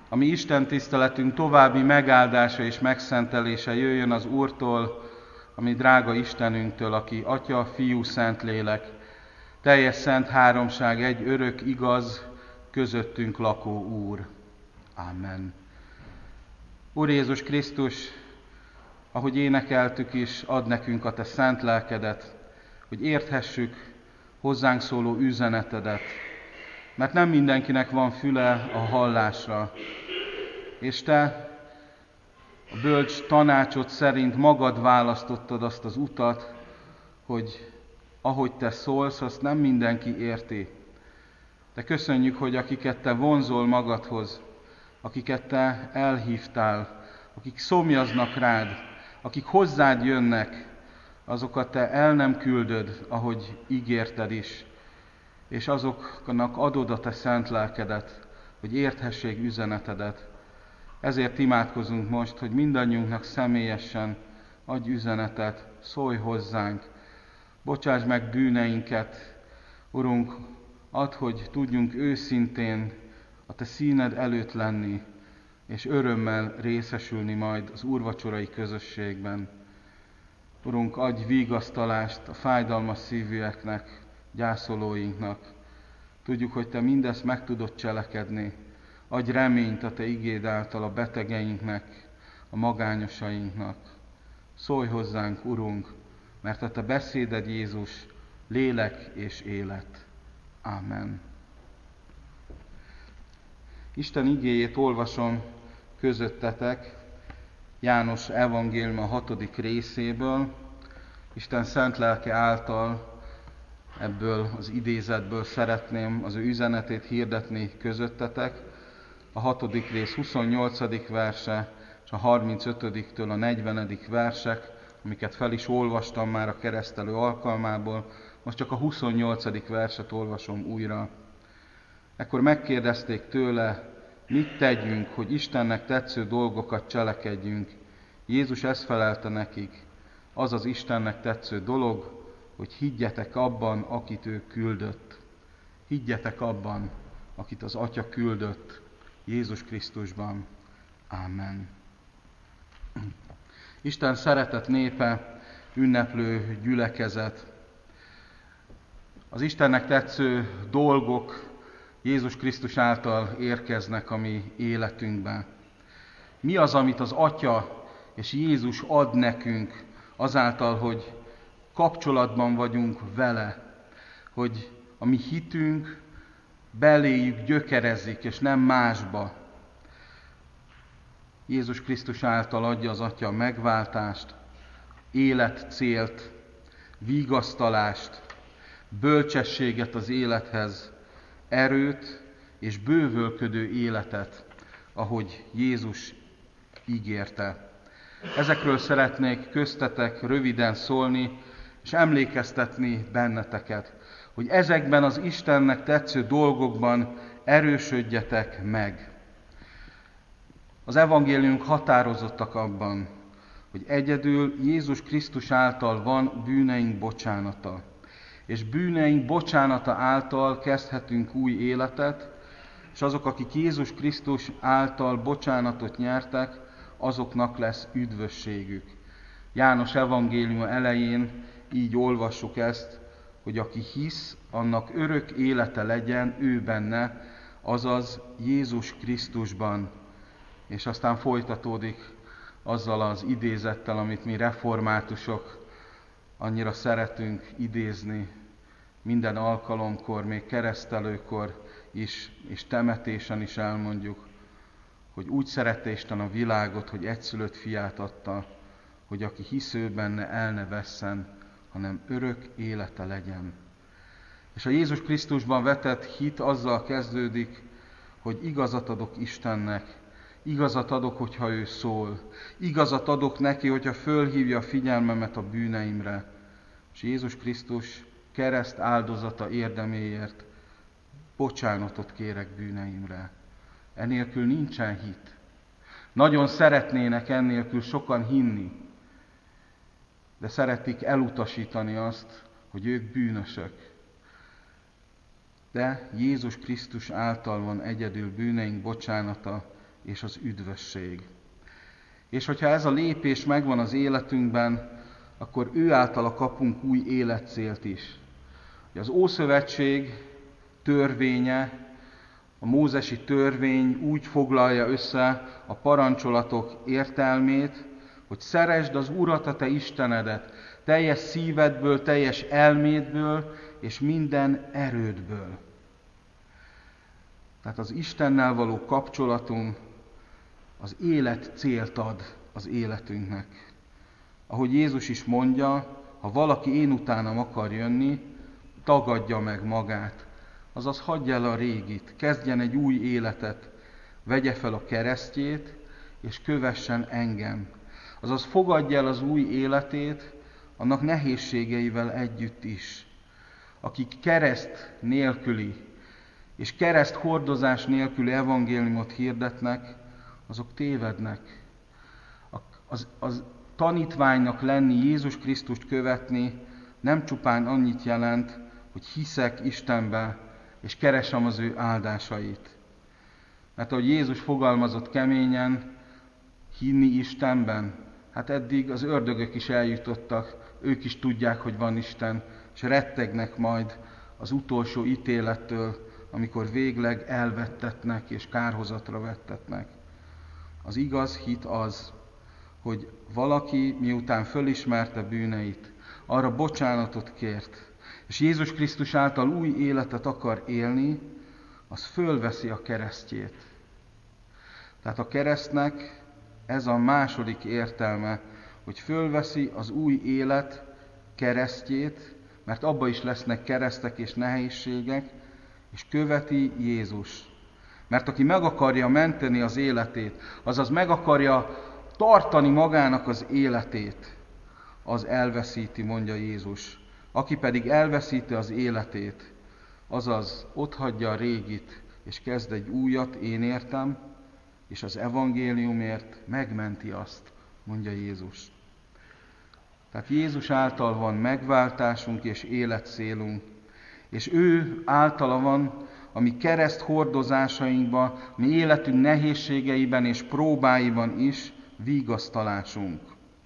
A mi Isten tiszteletünk további megáldása és megszentelése jöjjön az Úrtól, a mi drága Istenünktől, aki Atya, Fiú, Szentlélek, teljes szent háromság, egy örök, igaz, közöttünk lakó Úr. Amen. Úr Jézus Krisztus, ahogy énekeltük is, add nekünk a te szent lelkedet, hogy érthessük hozzánk szóló üzenetedet, mert nem mindenkinek van füle a hallásra, és te a bölcs tanácsod szerint magad választottad azt az utat, hogy ahogy te szólsz, azt nem mindenki érti. De köszönjük, hogy akiket te vonzol magadhoz, akiket te elhívtál, akik szomjaznak rád, akik hozzád jönnek, azokat te el nem küldöd, ahogy ígérted is, és azoknak adod a te szent lelkedet, hogy érthessék üzenetedet. Ezért imádkozunk most, hogy mindannyiunknak személyesen adj üzenetet, szólj hozzánk, bocsáss meg bűneinket, Urunk, add, hogy tudjunk őszintén a te színed előtt lenni, és örömmel részesülni majd az úrvacsorai közösségben. Urunk, adj vigasztalást a fájdalmas szívűeknek, gyászolóinknak. Tudjuk, hogy te mindezt meg tudod cselekedni. Adj reményt a te igéd által a betegeinknek, a magányosainknak. Szólj hozzánk, Urunk, mert a te beszéded, Jézus, lélek és élet. Ámen. Isten igéjét olvasom közöttetek János evangélium a 6. részéből. Isten szent lelke által ebből az idézetből szeretném az ő üzenetét hirdetni közöttetek. A 6. rész 28. verse és a 35-től a 40. versek, amiket fel is olvastam már a keresztelő alkalmából, most csak a 28. verset olvasom újra. Ekkor megkérdezték tőle, mit tegyünk, hogy Istennek tetsző dolgokat cselekedjünk. Jézus ezt felelte nekik, az az Istennek tetsző dolog, hogy higgyetek abban, akit ő küldött. Higgyetek abban, akit az Atya küldött, Jézus Krisztusban. Ámen. Isten szeretett népe, ünneplő gyülekezet. Az Istennek tetsző dolgok Jézus Krisztus által érkeznek a mi életünkbe. Mi az, amit az Atya és Jézus ad nekünk azáltal, hogy kapcsolatban vagyunk vele, hogy a mi hitünk beléjük gyökerezik, és nem másba. Jézus Krisztus által adja az Atya a megváltást, életcélt, vigasztalást, bölcsességet az élethez, erőt és bővölködő életet, ahogy Jézus ígérte. Ezekről szeretnék köztetek röviden szólni, és emlékeztetni benneteket, hogy ezekben az Istennek tetsző dolgokban erősödjetek meg. Az evangéliumok határozottak abban, hogy egyedül Jézus Krisztus által van bűneink bocsánata. És bűneink bocsánata által kezdhetünk új életet, és azok, akik Jézus Krisztus által bocsánatot nyertek, azoknak lesz üdvösségük. János evangéliuma elején így olvassuk ezt, hogy aki hisz, annak örök élete legyen ő benne, azaz Jézus Krisztusban. És aztán folytatódik azzal az idézettel, amit mi reformátusok annyira szeretünk idézni minden alkalomkor, még keresztelőkor is, és temetésen is elmondjuk, hogy úgy szerette Isten a világot, hogy egyszülött fiát adta, hogy aki hisz ő benne, el ne vesszen, hanem örök élete legyen. És a Jézus Krisztusban vetett hit azzal kezdődik, hogy igazat adok Istennek, igazat adok, hogyha ő szól, igazat adok neki, hogyha fölhívja a figyelmemet a bűneimre. És Jézus Krisztus kereszt áldozata érdeméért bocsánatot kérek bűneimre. Enélkül nincsen hit. Nagyon szeretnének ennélkül sokan hinni, de szeretik elutasítani azt, hogy ők bűnösök. De Jézus Krisztus által van egyedül bűneink bocsánata, és az üdvösség. És hogyha ez a lépés megvan az életünkben, akkor ő általa kapunk új életcélt is. Az Ószövetség törvénye, a mózesi törvény úgy foglalja össze a parancsolatok értelmét, hogy szeresd az Urat, a te Istenedet, teljes szívedből, teljes elmédből és minden erődből. Tehát az Istennel való kapcsolatunk az élet célt ad az életünknek. Ahogy Jézus is mondja, ha valaki én utánam akar jönni, tagadja meg magát, azaz hagyja el a régit, kezdjen egy új életet, vegye fel a keresztjét, és kövessen engem. Azaz fogadja el az új életét, annak nehézségeivel együtt is. Akik kereszt nélküli és kereszt hordozás nélküli evangéliumot hirdetnek, azok tévednek. Az tanítványnak lenni, Jézus Krisztust követni nem csupán annyit jelent, hogy hiszek Istenbe, és keresem az ő áldásait. Mert ahogy Jézus fogalmazott keményen, hinni Istenben, hát eddig az ördögök is eljutottak, ők is tudják, hogy van Isten, és rettegnek majd az utolsó ítélettől, amikor végleg elvettetnek és kárhozatra vettetnek. Az igaz hit az, hogy valaki miután fölismerte bűneit, arra bocsánatot kért, és Jézus Krisztus által új életet akar élni, az fölveszi a keresztjét. Tehát a keresztnek ez a második értelme, hogy fölveszi az új élet keresztjét, mert abba is lesznek keresztek és nehézségek, és követi Jézus. Mert aki meg akarja menteni az életét, azaz meg akarja tartani magának az életét, az elveszíti, mondja Jézus. Aki pedig elveszíti az életét, azaz otthagyja a régit, és kezd egy újat, én értem, és az evangéliumért megmenti azt, mondja Jézus. Tehát Jézus által van megváltásunk és életcélunk, és ő általa van a mi kereszt hordozásainkban, mi életünk nehézségeiben és próbáiban is vigasztalásunk.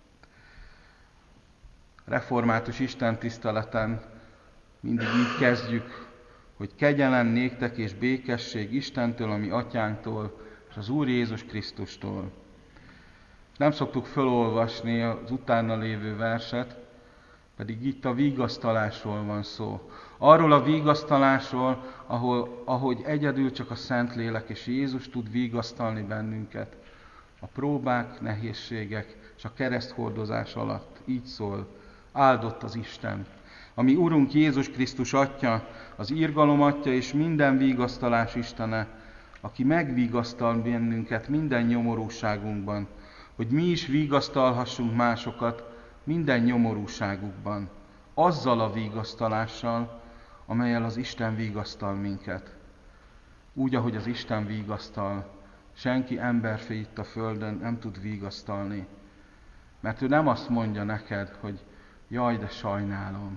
Református istentiszteleten mindig így kezdjük, hogy kegyelem néktek és békesség Istentől, a mi atyánktól, és az Úr Jézus Krisztustól. Nem szoktuk felolvasni az utána lévő verset, pedig itt a vigasztalásról van szó. Arról a vigasztalásról, ahogy egyedül csak a Szentlélek és Jézus tud vigasztalni bennünket. A próbák, nehézségek és a kereszthordozás alatt. Így szól, áldott az Isten. Ami Urunk Jézus Krisztus Atya, az irgalom Atya és minden vigasztalás Istene, aki megvigasztal bennünket minden nyomorúságunkban, hogy mi is vigasztalhassunk másokat minden nyomorúságukban, azzal a vigasztalással, amellyel az Isten vigasztal minket. Úgy, ahogy az Isten vigasztal, senki emberfé itt a földön nem tud vigasztalni. Mert ő nem azt mondja neked, hogy jaj, de sajnálom.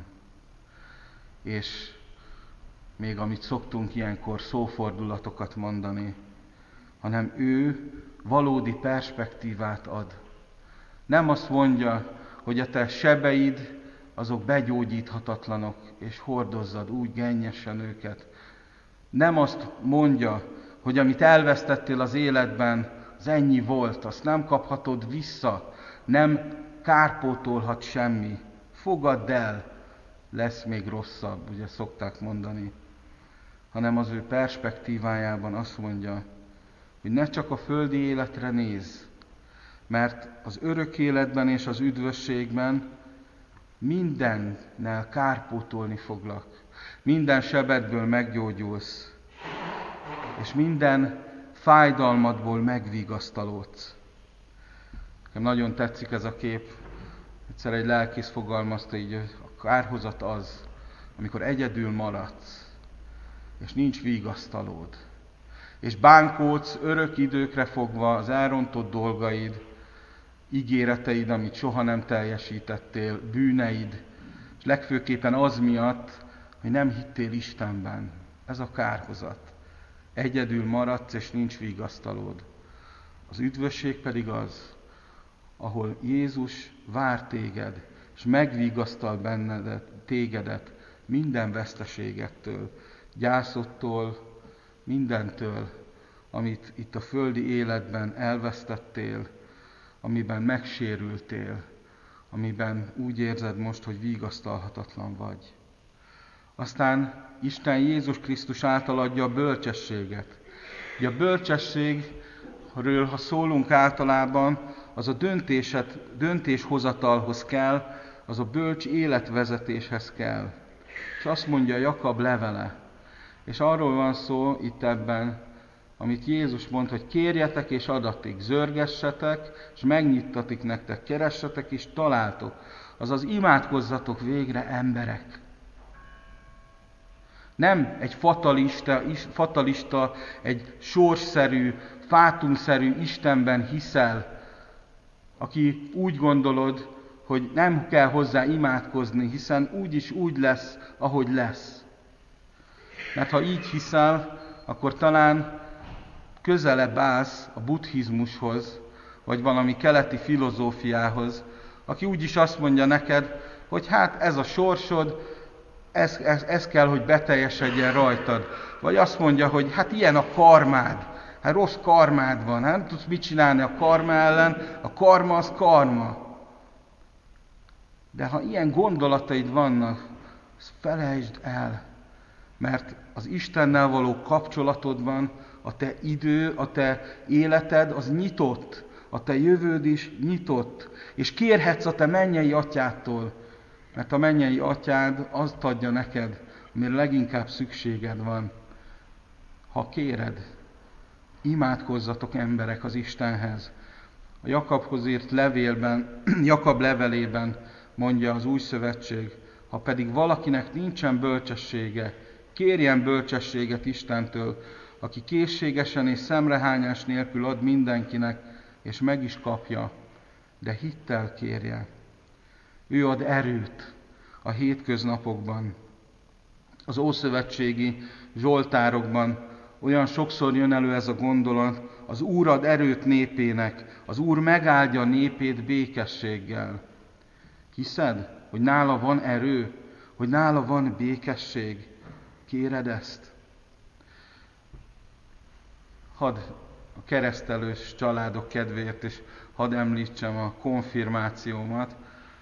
És még amit szoktunk ilyenkor szófordulatokat mondani, hanem ő valódi perspektívát ad. Nem azt mondja, hogy a te sebeid, azok begyógyíthatatlanok, és hordozzad úgy gennyesen őket. Nem azt mondja, hogy amit elvesztettél az életben, az ennyi volt, azt nem kaphatod vissza, nem kárpótolhat semmi. Fogadd el, lesz még rosszabb, ugye szokták mondani. Hanem az ő perspektívájában azt mondja, hogy ne csak a földi életre nézz, mert az örök életben és az üdvösségben mindennel kárpótolni foglak. Minden sebedből meggyógyulsz, és minden fájdalmadból megvigasztalódsz. Nekem nagyon tetszik ez a kép. Egyszer egy lelkész fogalmazta így, a kárhozat az, amikor egyedül maradsz, és nincs vigasztalód. És bánkódsz örök időkre fogva az elrontott dolgaid, ígéreteid, amit soha nem teljesítettél, bűneid, és legfőképpen az miatt, hogy nem hittél Istenben. Ez a kárhozat. Egyedül maradsz, és nincs vigasztalód. Az üdvösség pedig az, ahol Jézus vár téged, és megvigasztal tégedet minden veszteségettől, gyászottól, mindentől, amit itt a földi életben elvesztettél, amiben megsérültél, amiben úgy érzed most, hogy vigasztalhatatlan vagy. Aztán Isten Jézus Krisztus által adja a bölcsességet. Ugye a bölcsességről, ha szólunk általában, az a döntéshozatalhoz kell, az a bölcs életvezetéshez kell. És azt mondja Jakab levele. És arról van szó itt ebben, amit Jézus mond, hogy kérjetek és adatik, zörgessetek, és megnyittatik nektek, keressetek és találtok. Azaz imádkozzatok végre, emberek. Nem egy fatalista, egy sorsszerű, fátumszerű Istenben hiszel, aki úgy gondolod, hogy nem kell hozzá imádkozni, hiszen úgyis úgy lesz, ahogy lesz. Mert ha így hiszel, akkor talán közelebb állsz a buddhizmushoz, vagy valami keleti filozófiához, aki úgyis azt mondja neked, hogy hát ez a sorsod, ez kell, hogy beteljesedjen rajtad. Vagy azt mondja, hogy hát ilyen a karmád, hát rossz karmád van, hát nem tudsz mit csinálni a karma ellen, a karma az karma. De ha ilyen gondolataid vannak, azt felejtsd el, mert az Istennel való kapcsolatodban a te idő, a te életed az nyitott, a te jövőd is nyitott, és kérhetsz a te mennyei atyádtól, mert a mennyei atyád azt adja neked, amire leginkább szükséged van. Ha kéred, imádkozzatok emberek az Istenhez. A Jakabhoz írt levélben, Jakab levelében mondja az Új Szövetség, ha pedig valakinek nincsen bölcsessége, kérjen bölcsességet Istentől, aki készségesen és szemrehányás nélkül ad mindenkinek, és meg is kapja, de hittel kérje. Ő ad erőt a hétköznapokban. Az ószövetségi zsoltárokban olyan sokszor jön elő ez a gondolat, az Úr ad erőt népének, az Úr megáldja népét békességgel. Hiszed, hogy nála van erő, hogy nála van békesség? Kéred ezt? Hadd a keresztelős családok kedvéért is hadd említsem a konfirmációmat.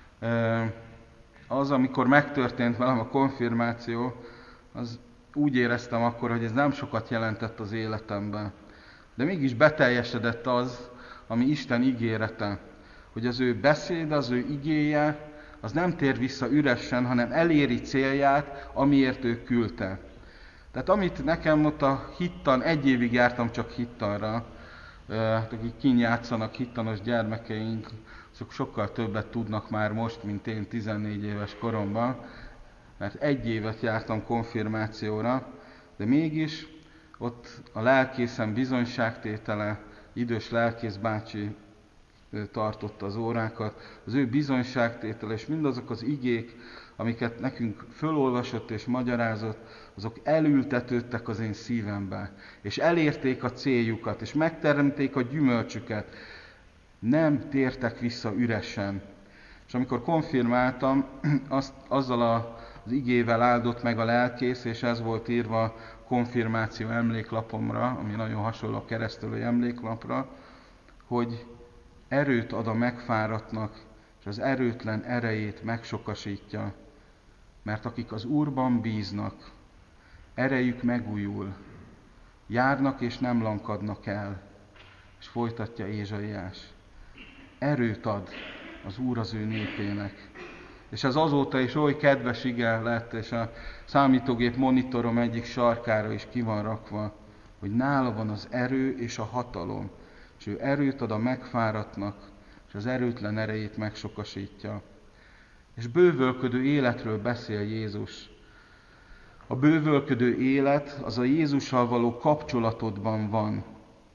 Az, amikor megtörtént velem a konfirmáció, az úgy éreztem akkor, hogy ez nem sokat jelentett az életemben. De mégis beteljesedett az, ami Isten ígérete, hogy az ő beszéd, az ő igéje, az nem tér vissza üresen, hanem eléri célját, amiért ő küldte. Tehát amit nekem ott a hittan, 1 évig jártam csak hittanra, akik kint játszanak hittanos gyermekeink, azok sokkal többet tudnak már most, mint én 14 éves koromban, mert 1 évet jártam konfirmációra, de mégis ott a lelkészem bizonyságtétele, idős lelkész bácsi tartotta az órákat, az ő bizonyságtétele és mindazok az igék, amiket nekünk fölolvasott és magyarázott, azok elültetődtek az én szívembe, és elérték a céljukat, és megteremték a gyümölcsüket. Nem tértek vissza üresen. És amikor konfirmáltam, azzal az igével áldott meg a lelkész, és ez volt írva a konfirmáció emléklapomra, ami nagyon hasonló a keresztelői emléklapra, hogy erőt ad a megfáradtnak, és az erőtlen erejét megsokasítja. Mert akik az Úrban bíznak, erejük megújul, járnak és nem lankadnak el. És folytatja Ézsaiás. Erőt ad az Úr az ő népének. És ez azóta is oly kedves ige lett, és a számítógép monitorom egyik sarkára is ki van rakva, hogy nála van az erő és a hatalom, és ő erőt ad a megfáradtnak, és az erőtlen erejét megsokasítja. És bővölködő életről beszél Jézus. A bővölködő élet az a Jézussal való kapcsolatodban van.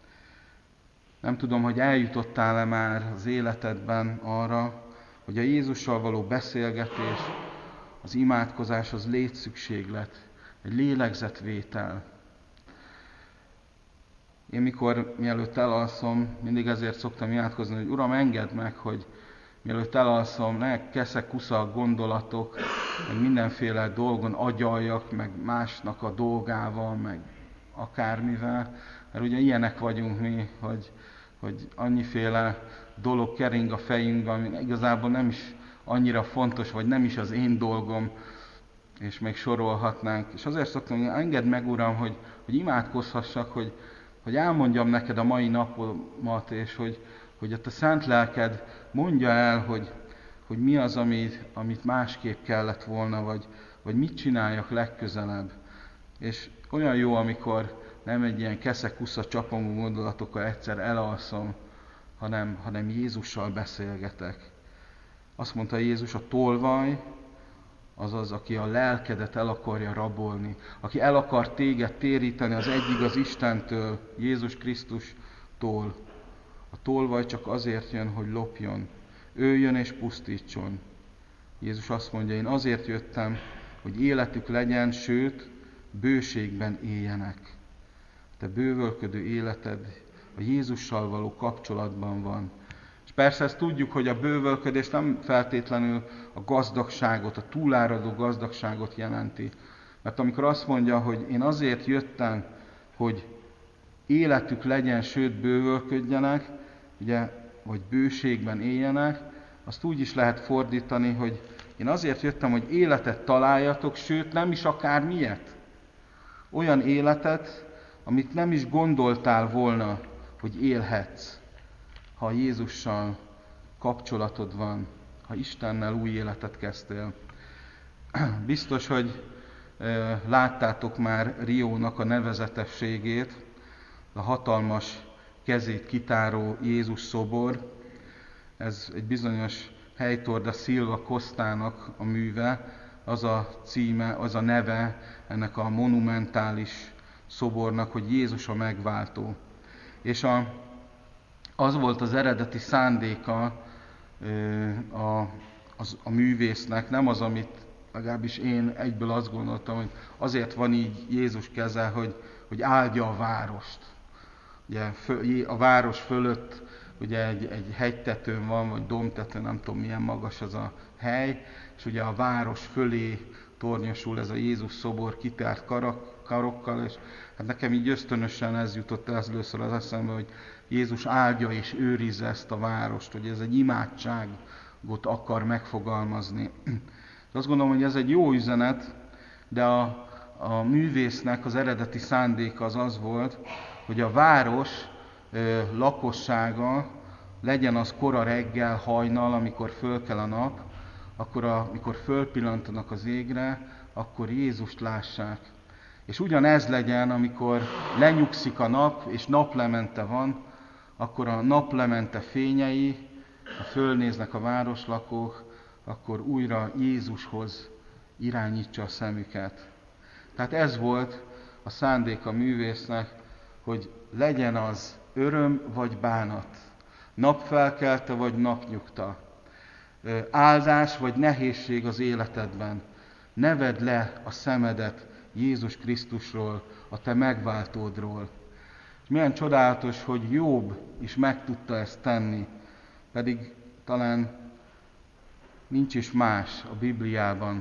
Nem tudom, hogy eljutottál-e már az életedben arra, hogy a Jézussal való beszélgetés, az imádkozás az létszükséglet, egy lélegzetvétel. Én mielőtt elalszom, mindig ezért szoktam imádkozni, hogy Uram, engedd meg, hogy mielőtt elalszom, ne keszekusza gondolatok, meg mindenféle dolgon agyaljak, meg másnak a dolgával, meg akármivel. Mert ugye ilyenek vagyunk mi, hogy annyiféle dolog kering a fejünkben, ami igazából nem is annyira fontos, vagy nem is az én dolgom, és még sorolhatnánk. És azért szoktam, hogy engedd meg, Uram, hogy imádkozhassak, hogy elmondjam neked a mai napomat, és hogy a te szent lelked mondja el, hogy mi az, amit másképp kellett volna, vagy mit csináljak legközelebb. És olyan jó, amikor nem egy ilyen keszekusza csapongó gondolatokkal egyszer elalszom, hanem Jézussal beszélgetek. Azt mondta Jézus, a tolvaj, az, aki a lelkedet el akarja rabolni, aki el akar téged téríteni az egyigaz Istentől, Jézus Krisztustól. A tolvaj csak azért jön, hogy lopjon, öljön és pusztítson. Jézus azt mondja, én azért jöttem, hogy életük legyen, sőt, bőségben éljenek. Te bővölködő életed a Jézussal való kapcsolatban van. És persze ezt tudjuk, hogy a bővölködés nem feltétlenül a gazdagságot, a túláradó gazdagságot jelenti. Mert amikor azt mondja, hogy én azért jöttem, hogy életük legyen, sőt bővölködjenek, ugye, vagy bőségben éljenek, azt úgy is lehet fordítani, hogy én azért jöttem, hogy életet találjatok, sőt nem is akár milyet. Olyan életet, amit nem is gondoltál volna, hogy élhetsz, ha Jézussal kapcsolatod van, ha Istennel új életet kezdtél. Biztos, hogy láttátok már Riónak a nevezetességét, a hatalmas kezét kitáró Jézus szobor. Ez egy bizonyos Heitor da Silva Costa-nak a műve, az a címe, az a neve ennek a monumentális szobornak, hogy Jézus a megváltó. És az volt az eredeti szándéka a művésznek, nem az, amit legalábbis én egyből azt gondoltam, hogy azért van így Jézus keze, hogy áldja a várost. Ugye a város fölött ugye egy hegytetőn van, vagy dombtetőn, nem tudom milyen magas az a hely, és ugye a város fölé tornyosul ez a Jézus szobor kitárt karokkal, és hát nekem így ösztönösen ez jutott először az eszembe, hogy Jézus áldja és őrizze ezt a várost, hogy ez egy imádságot akar megfogalmazni. Azt gondolom, hogy ez egy jó üzenet, de a művésznek az eredeti szándéka az volt, hogy a város lakossága legyen az kora reggel, hajnal, amikor fölkel a nap, akkor amikor fölpillantanak az égre, akkor Jézust lássák. És ugyanez legyen, amikor lenyugszik a nap, és naplemente van, akkor a naplemente fényei, ha fölnéznek a városlakók, akkor újra Jézushoz irányítsa a szemüket. Tehát ez volt a szándék a művésznek, hogy legyen az öröm vagy bánat, napfelkelte vagy napnyugta, áldás vagy nehézség az életedben. Ne vedd le a szemedet Jézus Krisztusról, a te megváltódról. És milyen csodálatos, hogy Jobb is meg tudta ezt tenni, pedig talán nincs is más a Bibliában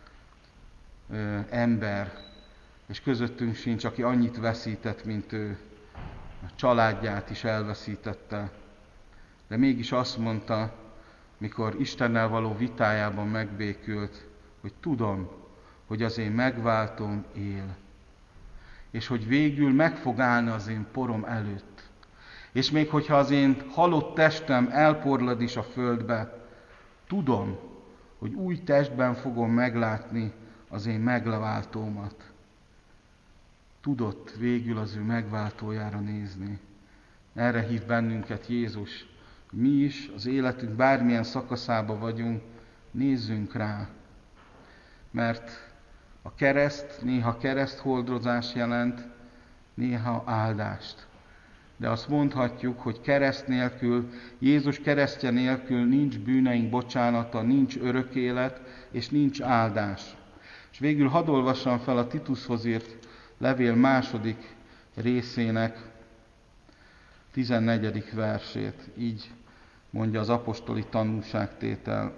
ember, és közöttünk sincs, aki annyit veszített, mint ő. A családját is elveszítette. De mégis azt mondta, mikor Istennel való vitájában megbékült, hogy tudom, hogy az én megváltóm él. És hogy végül meg fog állni az én porom előtt. És még hogyha az én halott testem elporlad is a földbe, tudom, hogy új testben fogom meglátni az én megváltómat. Tudott végül az ő megváltójára nézni. Erre hív bennünket Jézus. Mi is az életünk bármilyen szakaszába vagyunk, nézzünk rá. Mert a kereszt néha kereszthordozás jelent, néha áldást. De azt mondhatjuk, hogy kereszt nélkül, Jézus keresztje nélkül nincs bűneink bocsánata, nincs örök élet, és nincs áldás. És végül hadd olvassam fel a Titushoz írt levél második részének 14. versét. Így mondja az apostoli tanúságtétel.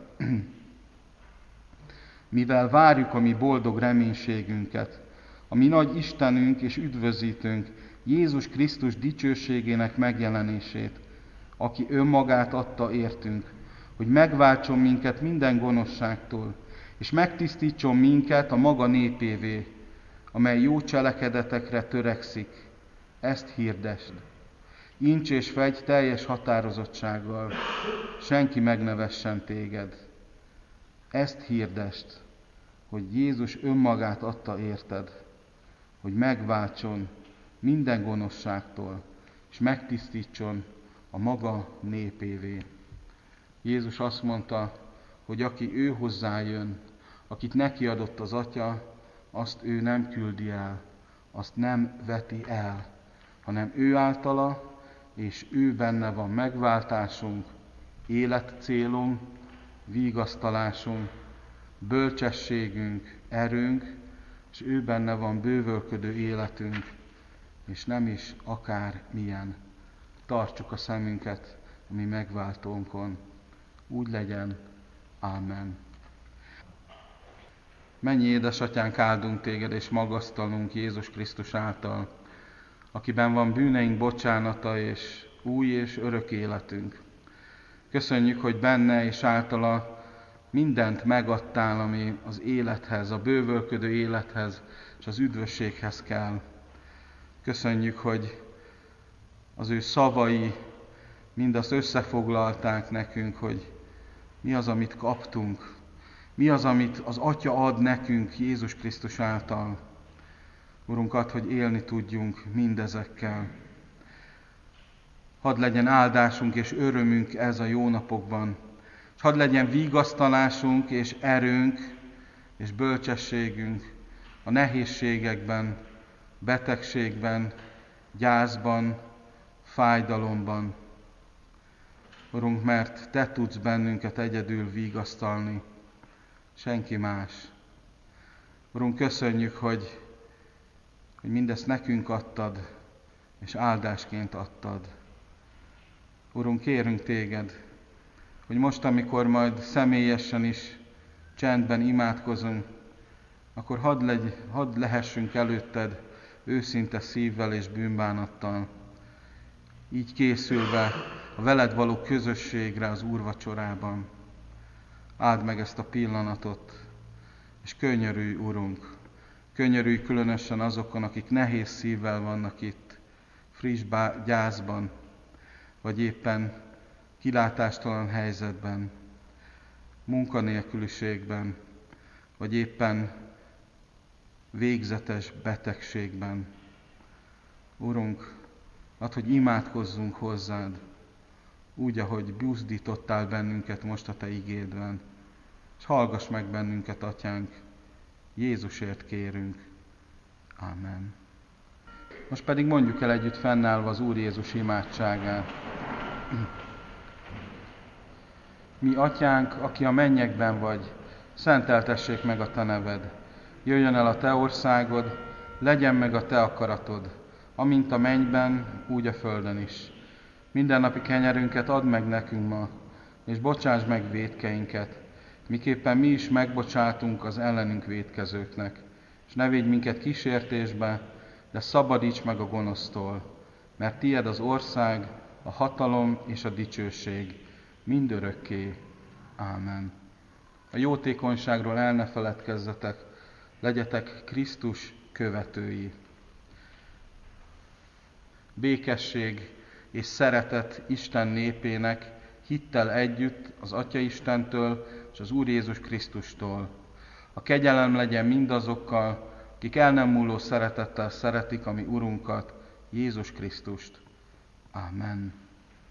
Mivel várjuk a mi boldog reménységünket, a mi nagy Istenünk és üdvözítőnk, Jézus Krisztus dicsőségének megjelenését, aki önmagát adta értünk, hogy megváltson minket minden gonoszságtól, és megtisztítson minket a maga népévé, amely jó cselekedetekre törekszik. Ezt hirdesd. Incs és fegy teljes határozottsággal, senki meg ne vessen téged. Ezt hirdesd, hogy Jézus önmagát adta érted, hogy megváltson minden gonoszságtól, és megtisztítson a maga népévé. Jézus azt mondta, hogy aki ő hozzájön, akit neki adott az Atya, azt ő nem küldi el, azt nem veti el, hanem ő általa, és ő benne van megváltásunk, életcélunk, vigasztalásunk, bölcsességünk, erőnk, és ő benne van bővölködő életünk, és nem is akár milyen. Tartsuk a szemünket a mi megváltónkon. Úgy legyen. Ámen. Mennyi édesatyánk, áldunk téged és magasztalunk Jézus Krisztus által, akiben van bűneink bocsánata és új és örök életünk. Köszönjük, hogy benne és általa mindent megadtál, ami az élethez, a bővölködő élethez és az üdvösséghez kell. Köszönjük, hogy az ő szavai mindazt összefoglalták nekünk, hogy mi az, amit kaptunk, mi az, amit az Atya ad nekünk Jézus Krisztus által. Urunk, add, hogy élni tudjunk mindezekkel. Hadd legyen áldásunk és örömünk ez a jó napokban, és hadd legyen vigasztalásunk és erőnk és bölcsességünk a nehézségekben, betegségben, gyászban, fájdalomban. Urunk, mert Te tudsz bennünket egyedül vigasztalni, senki más. Urunk, köszönjük, hogy mindezt nekünk adtad, és áldásként adtad. Urunk, kérünk Téged, hogy most, amikor majd személyesen is csendben imádkozunk, akkor hadd lehessünk előtted őszinte szívvel és bűnbánattal, így készülve a veled való közösségre az úrvacsorában. Áld meg ezt a pillanatot, és könyörülj, Urunk, könyörülj különösen azokon, akik nehéz szívvel vannak itt, friss gyászban, vagy éppen kilátástalan helyzetben, munkanélküliségben, vagy éppen végzetes betegségben. Urunk, add, hogy imádkozzunk hozzád, úgy, ahogy buzdítottál bennünket most a Te igédben, és hallgass meg bennünket, Atyánk, Jézusért kérünk. Ámen. Most pedig mondjuk el együtt fennállva az Úr Jézus imádságát. Mi, Atyánk, aki a mennyekben vagy, szenteltessék meg a Te neved. Jöjjön el a Te országod, legyen meg a Te akaratod, amint a mennyben, úgy a földön is. Mindennapi kenyerünket add meg nekünk ma, és bocsáss meg vétkeinket, miképpen mi is megbocsátunk az ellenünk vétkezőknek. És ne védj minket kísértésbe, de szabadíts meg a gonosztól, mert tied az ország, a hatalom és a dicsőség mindörökké. Ámen. A jótékonyságról el ne feledkezzetek, legyetek Krisztus követői. Békesség és szeretet Isten népének hittel együtt az Atya Istentől és az Úr Jézus Krisztustól. A kegyelem legyen mindazokkal, akik el nem múló szeretettel szeretik a mi Urunkat, Jézus Krisztust. Ámen.